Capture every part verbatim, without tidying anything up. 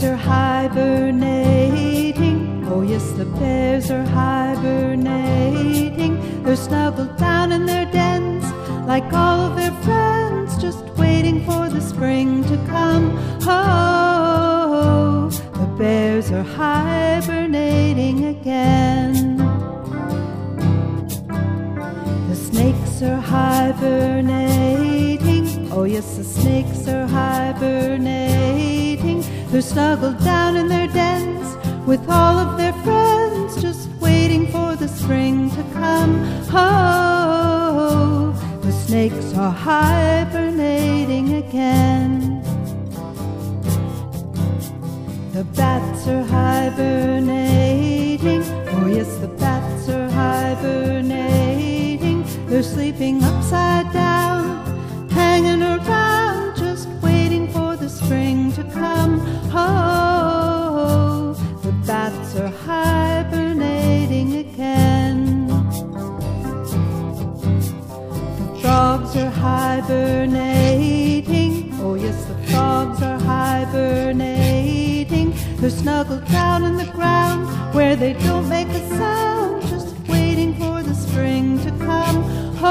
bears are hibernating. Oh yes, the bears are hibernating. They're snuggled down in their dens like all of their friends, just waiting for the spring to come. Oh, the bears are hibernating again. The snakes are hibernating. Oh yes, the snakes are hibernating. They're snuggled down in their dens with all of their friends, just waiting for the spring to come. Oh, the snakes are hibernating again. The bats are hibernating. Oh yes, the bats are hibernating. They're sleeping upside down, hanging around, just waiting for the spring to come. Oh, the bats are hibernating again. The frogs are hibernating. Oh yes, the frogs are hibernating. They're snuggled down in the ground where they don't make a sound, just waiting for the spring to come.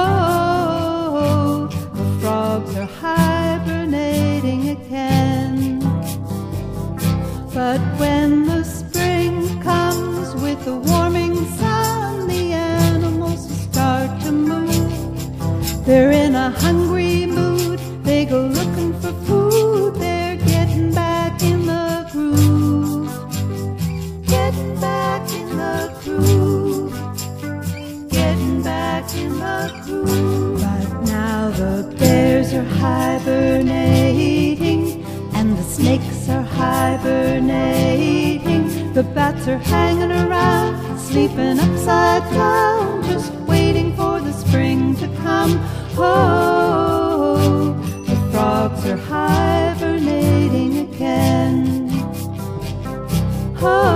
Oh, the frogs are hibernating again. But when the spring comes with the warming sun, the animals start to move. They're in a hungry mood. They go looking for food. They're getting back in the groove. Getting back in the groove. Getting back in the groove. But now the bears are hibernating, and the snakes are hibernating. The bats are hanging around, sleeping upside down, just waiting for the spring to come. Oh, the frogs are hibernating again. Oh,